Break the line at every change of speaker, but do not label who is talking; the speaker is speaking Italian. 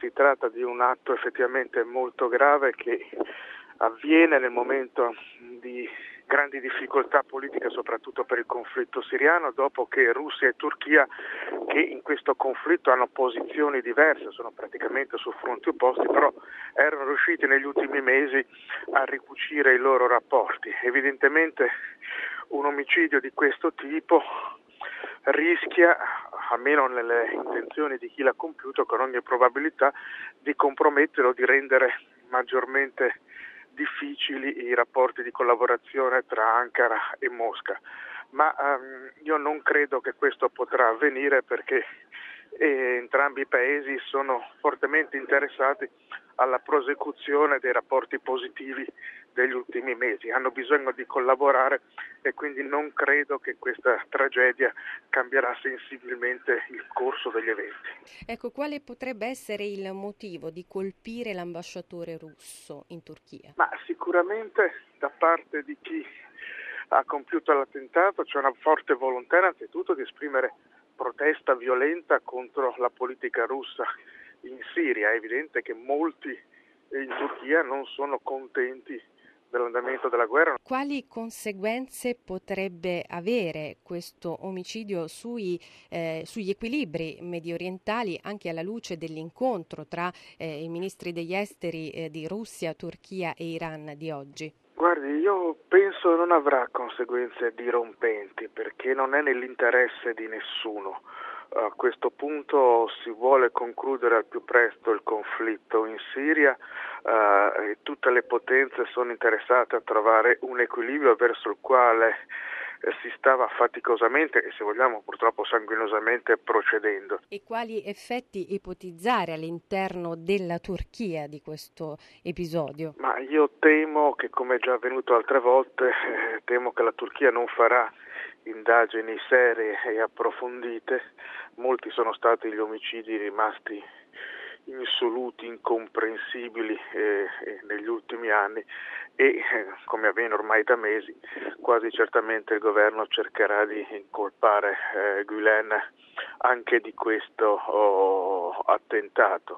Si tratta di un atto effettivamente molto grave che avviene nel momento di grandi difficoltà politiche, soprattutto per il conflitto siriano, dopo che Russia e Turchia, che in questo conflitto hanno posizioni diverse, sono praticamente su fronti opposti, però erano riusciti negli ultimi mesi a ricucire i loro rapporti. Evidentemente un omicidio di questo tipo rischia, almeno nelle intenzioni di chi l'ha compiuto, con ogni probabilità di compromettere o di rendere maggiormente difficili i rapporti di collaborazione tra Ankara e Mosca. Ma io non credo che questo potrà avvenire perché entrambi i paesi sono fortemente interessati alla prosecuzione dei rapporti positivi degli ultimi mesi, hanno bisogno di collaborare e quindi non credo che questa tragedia cambierà sensibilmente il corso degli eventi.
Ecco, quale potrebbe essere il motivo di colpire l'ambasciatore russo in Turchia?
Ma sicuramente da parte di chi ha compiuto l'attentato c'è una forte volontà innanzitutto di esprimere protesta violenta contro la politica russa in Siria. È evidente che molti in Turchia non sono contenti dell'andamento della guerra.
Quali conseguenze potrebbe avere questo omicidio sugli equilibri mediorientali, anche alla luce dell'incontro tra i ministri degli esteri di Russia, Turchia e Iran di oggi?
Guardi, io penso non avrà conseguenze dirompenti perché non è nell'interesse di nessuno. A questo punto si vuole concludere al più presto il conflitto in Siria e tutte le potenze sono interessate a trovare un equilibrio verso il quale si stava faticosamente e, se vogliamo, purtroppo sanguinosamente procedendo.
E quali effetti ipotizzare all'interno della Turchia di questo episodio?
Ma io temo che, come è già avvenuto altre volte, temo che la Turchia non farà indagini serie e approfondite. Molti sono stati gli omicidi rimasti insoluti, incomprensibili negli ultimi anni e, come avviene ormai da mesi, quasi certamente il governo cercherà di incolpare Gülen anche di questo attentato.